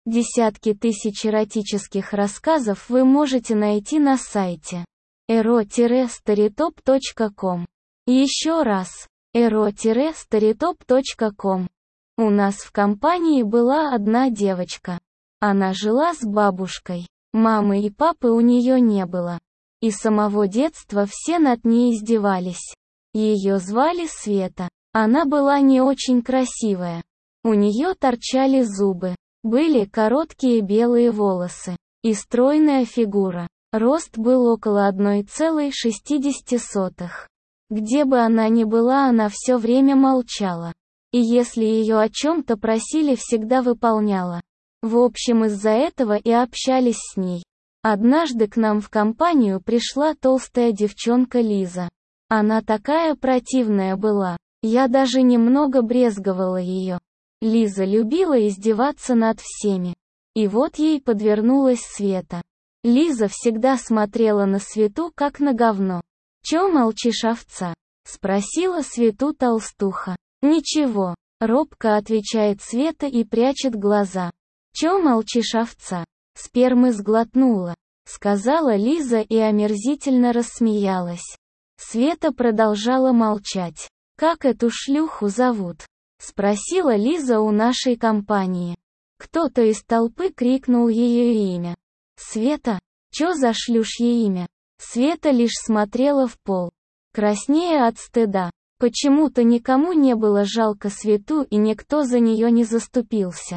Десятки тысяч эротических рассказов вы можете найти на сайте ero-storytop.com. Еще раз, ero-storytop.com. У нас в компании была одна девочка. Она жила с бабушкой. Мамы и папы у нее не было. И с самого детства все над ней издевались. Ее звали Света. Она была не очень красивая. У нее торчали зубы. Были короткие белые волосы. И стройная фигура. Рост был около 1,60. Где бы она ни была, она все время молчала. И если ее о чем-то просили, всегда выполняла. В общем, из-за этого и общались с ней. Однажды к нам в компанию пришла толстая девчонка Лиза. Она такая противная была. Я даже немного брезговала ее. Лиза любила издеваться над всеми. И вот ей подвернулась Света. Лиза всегда смотрела на Свету как на говно. «Чё молчишь, овца?» — спросила Свету толстуха. «Ничего», — робко отвечает Света и прячет глаза. «Чё молчишь, овца?» «Спермы сглотнула», — сказала Лиза и омерзительно рассмеялась. Света продолжала молчать. «Как эту шлюху зовут?» — спросила Лиза у нашей компании. Кто-то из толпы крикнул ее имя. «Света? Чё за шлюшье имя?» Света лишь смотрела в пол, краснея от стыда. Почему-то никому не было жалко Свету и никто за нее не заступился.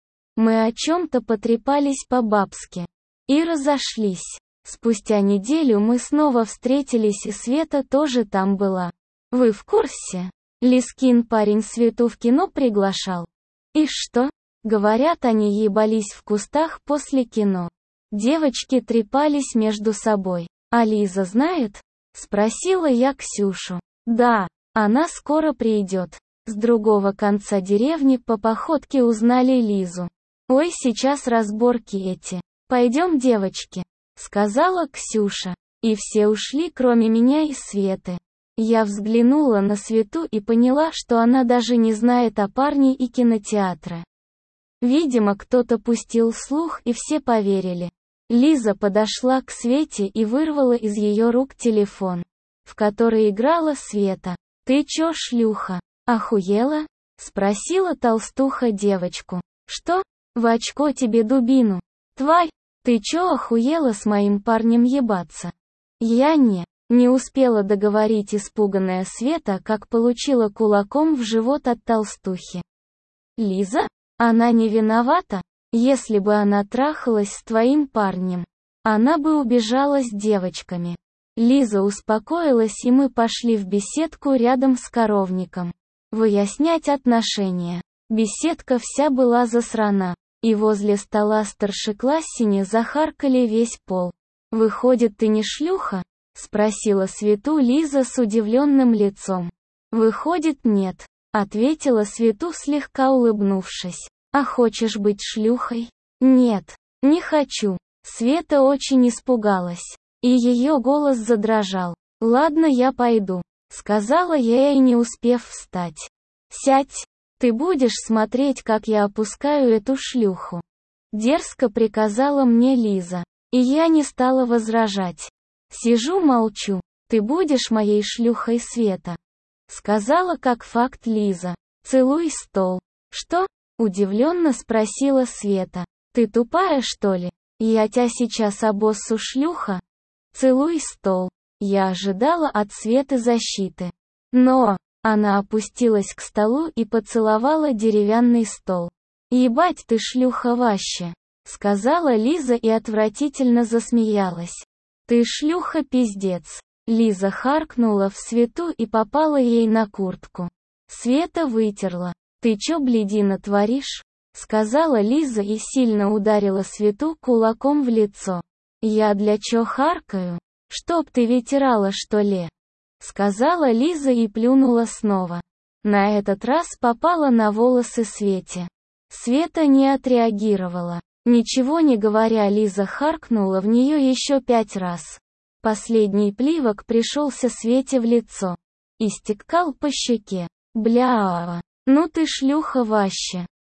Мы о чем-то потрепались по-бабски. И разошлись. Спустя неделю мы снова встретились, и Света тоже там была. Вы в курсе? Лискин парень Свету в кино приглашал. И что? Говорят, они ебались в кустах после кино. Девочки трепались между собой. А Лиза знает? Спросила я Ксюшу. Да, она скоро придет. С другого конца деревни по походке узнали Лизу. Ой, сейчас разборки эти. Пойдем, девочки, сказала Ксюша. И все ушли, кроме меня и Светы. Я взглянула на Свету и поняла, что она даже не знает о парне и кинотеатре. Видимо, кто-то пустил слух, и все поверили. Лиза подошла к Свете и вырвала из ее рук телефон, в который играла Света. «Ты чё, шлюха, охуела?» — спросила толстуха девочку. «Что? В очко тебе дубину. Тварь, ты чё охуела с моим парнем ебаться?» Я не успела договорить испуганная Света, как получила кулаком в живот от толстухи. «Лиза? Она не виновата? Если бы она трахалась с твоим парнем, она бы убежала с девочками». Лиза успокоилась, и мы пошли в беседку рядом с коровником. Выяснять отношения. Беседка вся была засрана, и возле стола старшеклассине захаркали весь пол. «Выходит, ты не шлюха?» — спросила Свету Лиза с удивленным лицом. «Выходит, нет», — ответила Свету, слегка улыбнувшись. «А хочешь быть шлюхой?» «Нет, не хочу». Света очень испугалась, и ее голос задрожал. «Ладно, я пойду», — сказала я ей, не успев встать. «Сядь, ты будешь смотреть, как я опускаю эту шлюху», — дерзко приказала мне Лиза, и я не стала возражать. Сижу, молчу. «Ты будешь моей шлюхой, Света», — сказала как факт Лиза. «Целуй стол». «Что?» — удивленно спросила Света. «Ты тупая, что ли? Я тебя сейчас обоссу, шлюха?» «Целуй стол». Я ожидала от Светы защиты. Но она опустилась к столу и поцеловала деревянный стол. «Ебать ты, шлюха, ваще», — сказала Лиза и отвратительно засмеялась. «Ты шлюха, пиздец». Лиза харкнула в Свету и попала ей на куртку. Света вытерла. «Ты чё, блядина, творишь?» — сказала Лиза и сильно ударила Свету кулаком в лицо. «Я для чё харкаю? Чтоб ты вытирала, что ли?» — сказала Лиза и плюнула снова. На этот раз попала на волосы Свете. Света не отреагировала. Ничего не говоря, Лиза харкнула в нее еще 5 раз. Последний плевок пришелся Свете в лицо. И стекал по щеке. «Бля, ну ты шлюха ваще»,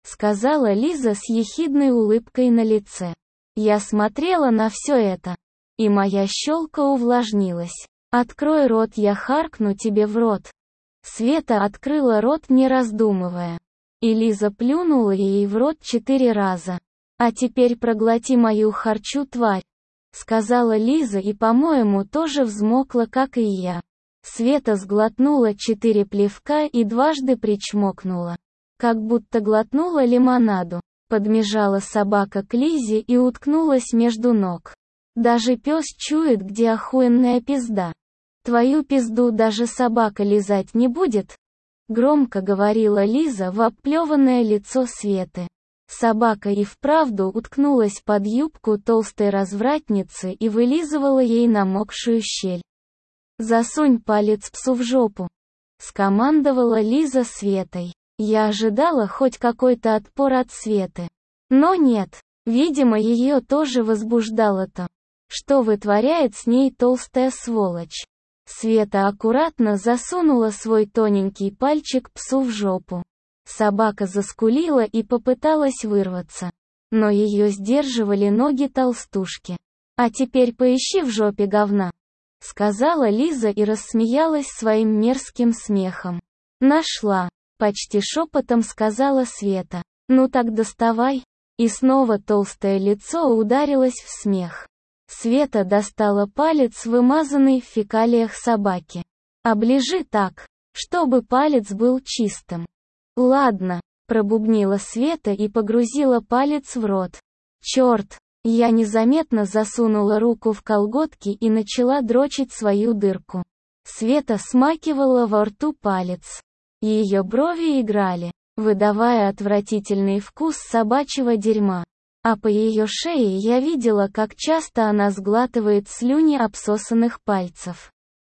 сказала Лиза с ехидной улыбкой на лице. Я смотрела на все это, и моя щелка увлажнилась. «Открой рот, я харкну тебе в рот». Света открыла рот, не раздумывая. И Лиза плюнула ей в рот 4 раза. «А теперь проглоти мою харчу, тварь», сказала Лиза и, по-моему, тоже взмокла, как и я. Света сглотнула 4 плевка и дважды причмокнула. Как будто глотнула лимонаду. Подбежала собака к Лизе и уткнулась между ног. Даже пес чует, где охуенная пизда. «Твою пизду даже собака лизать не будет», громко говорила Лиза в обплеванное лицо Светы. Собака и вправду уткнулась под юбку толстой развратницы и вылизывала ей намокшую щель. «Засунь палец псу в жопу», скомандовала Лиза Светой. Я ожидала хоть какой-то отпор от Светы. Но нет, видимо, ее тоже возбуждало то, что вытворяет с ней толстая сволочь. Света аккуратно засунула свой тоненький пальчик псу в жопу. Собака заскулила и попыталась вырваться. Но ее сдерживали ноги толстушки. «А теперь поищи в жопе говна», сказала Лиза и рассмеялась своим мерзким смехом. «Нашла», почти шепотом сказала Света. «Ну так доставай». И снова толстое лицо ударилось в смех. Света достала палец, вымазанный в фекалиях собаки. «Оближи так, чтобы палец был чистым». «Ладно», пробубнила Света и погрузила палец в рот. «Черт!» Я незаметно засунула руку в колготки и начала дрочить свою дырку. Света смакивала во рту палец. Ее брови играли, выдавая отвратительный вкус собачьего дерьма. А по ее шее я видела, как часто она сглатывает слюни обсосанных пальцев.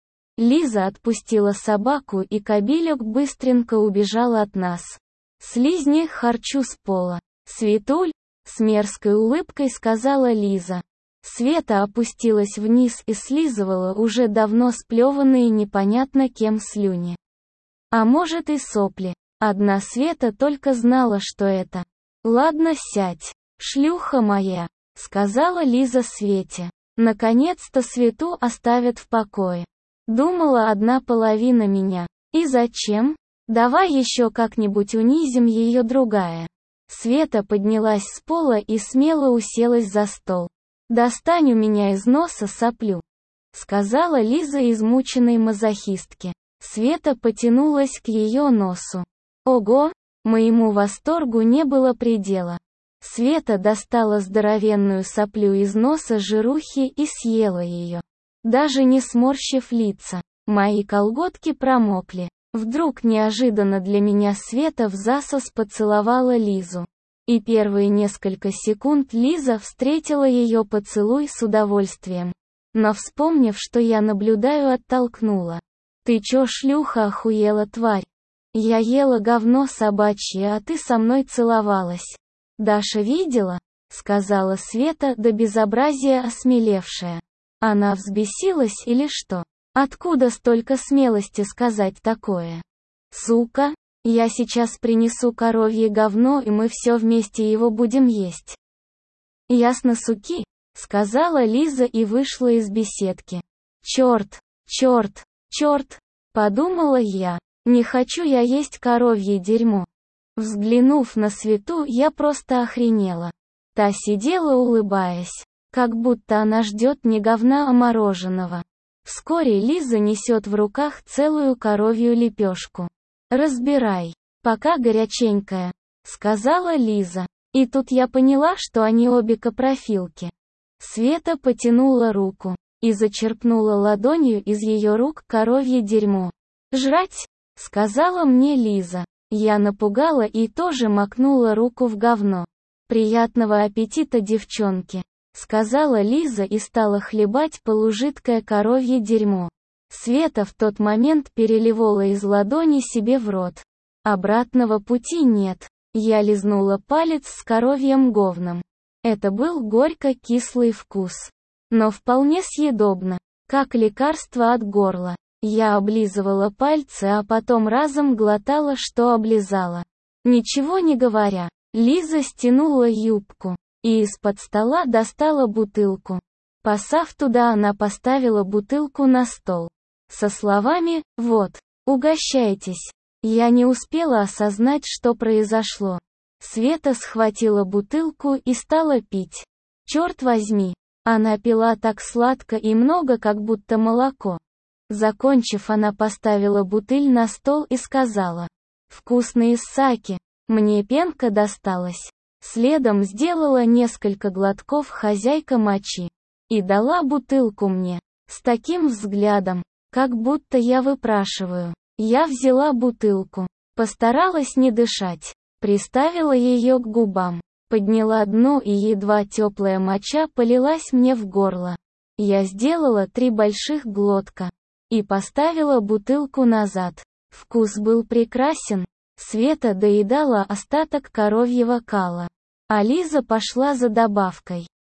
Лиза отпустила собаку, и кобелек быстренько убежал от нас. «Слизни харчу с пола». «Светуль», с мерзкой улыбкой сказала Лиза. Света опустилась вниз и слизывала уже давно сплеванные непонятно кем слюни. А может и сопли. Одна Света только знала, что это. «Ладно, сядь, шлюха моя», сказала Лиза Свете. Наконец-то Свету оставят в покое. Думала, одна половина меня. И зачем? Давай еще как-нибудь унизим ее, другая. Света поднялась с пола и смело уселась за стол. «Достань у меня из носа соплю», сказала Лиза измученной мазохистке. Света потянулась к ее носу. Ого! Моему восторгу не было предела. Света достала здоровенную соплю из носа жирухи и съела ее. Даже не сморщив лица. Мои колготки промокли. Вдруг неожиданно для меня Света взасос поцеловала Лизу. И первые несколько секунд Лиза встретила ее поцелуй с удовольствием. Но вспомнив, что я наблюдаю, оттолкнула. «Ты чё, шлюха, охуела, тварь? Я ела говно собачье, а ты со мной целовалась. Даша видела?» сказала Света, до безобразия осмелевшая. Она взбесилась или что? Откуда столько смелости сказать такое? «Сука, я сейчас принесу коровье говно, и мы все вместе его будем есть». «Ясно, суки», сказала Лиза и вышла из беседки. «Черт, черт, черт», подумала я. Не хочу я есть коровье дерьмо. Взглянув на Свету, я просто охренела. Та сидела, улыбаясь, как будто она ждет не говна, а мороженого. Вскоре Лиза несет в руках целую коровью лепешку. «Разбирай, пока горяченькая», сказала Лиза. И тут я поняла, что они обе капрофилки. Света потянула руку и зачерпнула ладонью из ее рук коровье дерьмо. «Жрать?» сказала мне Лиза. Я напугала и тоже макнула руку в говно. «Приятного аппетита, девчонки», сказала Лиза и стала хлебать полужидкое коровье дерьмо. Света в тот момент переливала из ладони себе в рот. Обратного пути нет. Я лизнула палец с коровьим говном. Это был горько-кислый вкус. Но вполне съедобно, как лекарство от горла. Я облизывала пальцы, а потом разом глотала, что облизала. Ничего не говоря. Лиза стянула юбку и из-под стола достала бутылку. Посав туда, она поставила бутылку на стол. Со словами «Вот, угощайтесь». Я не успела осознать, что произошло. Света схватила бутылку и стала пить. Черт возьми, она пила так сладко и много, как будто молоко. Закончив, она поставила бутыль на стол и сказала: «Вкусные саки, мне пенка досталась». Следом сделала несколько глотков хозяйка мочи и дала бутылку мне, с таким взглядом, как будто я выпрашиваю. Я взяла бутылку, постаралась не дышать, приставила ее к губам, подняла дно, и едва теплая моча полилась мне в горло. Я сделала 3 больших глотка и поставила бутылку назад. Вкус был прекрасен. Света доедала остаток коровьего кала, а Лиза пошла за добавкой.